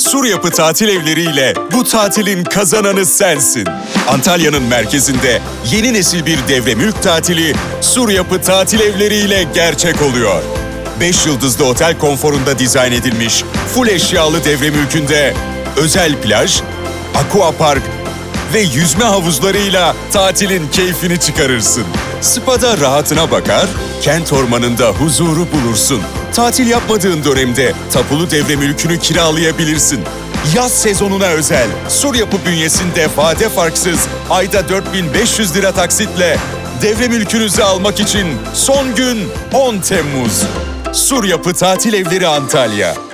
Sur Yapı Tatil Evleri ile bu tatilin kazananı sensin. Antalya'nın merkezinde yeni nesil bir devre mülk tatili Sur Yapı Tatil Evleri ile gerçek oluyor. 5 yıldızlı otel konforunda dizayn edilmiş full eşyalı devre mülkünde özel plaj, aquapark ve yüzme havuzlarıyla tatilin keyfini çıkarırsın. Spa'da rahatına bakar, kent ormanında huzuru bulursun. Tatil yapmadığın dönemde tapulu devre mülkünü kiralayabilirsin. Yaz sezonuna özel Sur Yapı bünyesinde vade farksız ayda 4.500 lira taksitle devre mülkünüzü almak için son gün 10 Temmuz. Sur Yapı Tatil Evleri Antalya.